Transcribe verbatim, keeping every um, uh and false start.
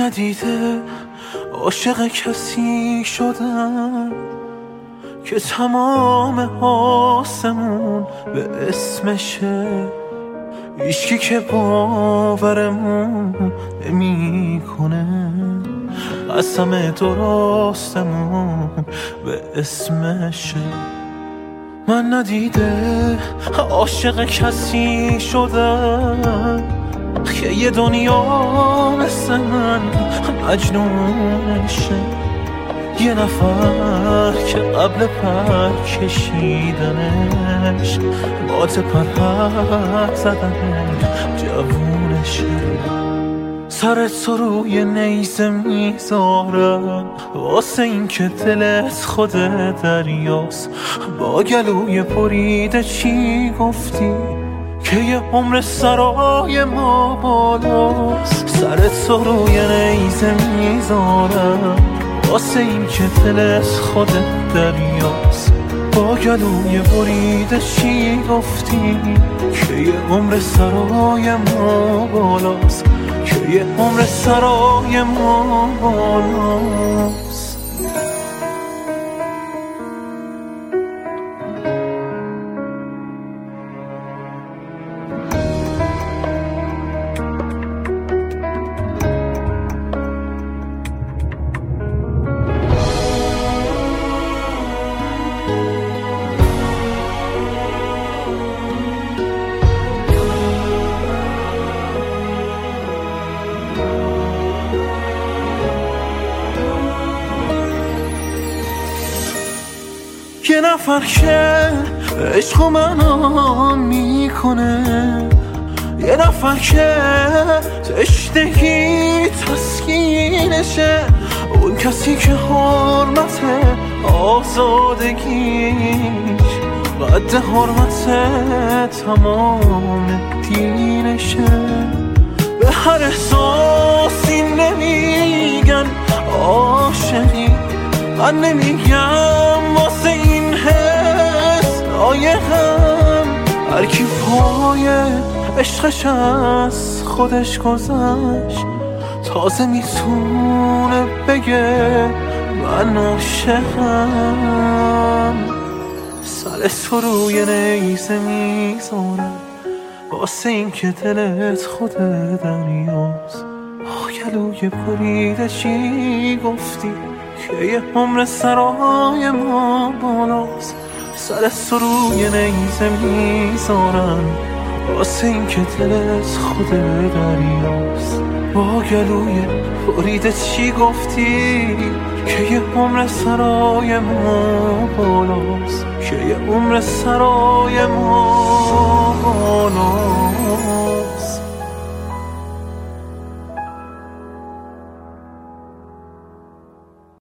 ندیده عاشق کسی شدم که تمام آسمون به اسمشه، هیچکی که باورمون نمی کنه، قسم درستمون به اسمشه. من ندیده عاشق کسی شدم که یه دنیا مثل من مجنونشه، یه نفر که قبل پر کشیدنش بات پرپر زدنش جوونشه. سرت تو روی نیزه میذارم واسه این که دلت خود دریاست، با گلوی بریده چی گفتی که یه عمر سرای ما بالاست. سرت تو روی نیزه میذارم واسه این که دلت خود دریاست، با گلوی بریده چی گفتی که یه عمر سرای ما بالاست، که یه عمر سرای ما بالاست. یه نفر که عشق منو میکنه، یه نفر که تشنگی تسکینشه، اون کسی که حرمت آزادگیش قد حرمت تمام دینشه. به هر احساسی نمیگن عاشقی، من نمیگم واسه این حس لایقم. هر کی پای عشقش از خودش گذشت تازه میتونه بگه من عاشقم. سر تو روی نیزه میذارم واسه این که دلت خود دریاست، با گلوی بریده چی گفتی که یه عمر سرای ما بالاست. سر تو روی نیزه میذارم واسه این که دلت خود دریاست، با گلوی بریده چی گفتی که یه عمر سرای ما بالاست، که یه عمر سرای ما بالاست.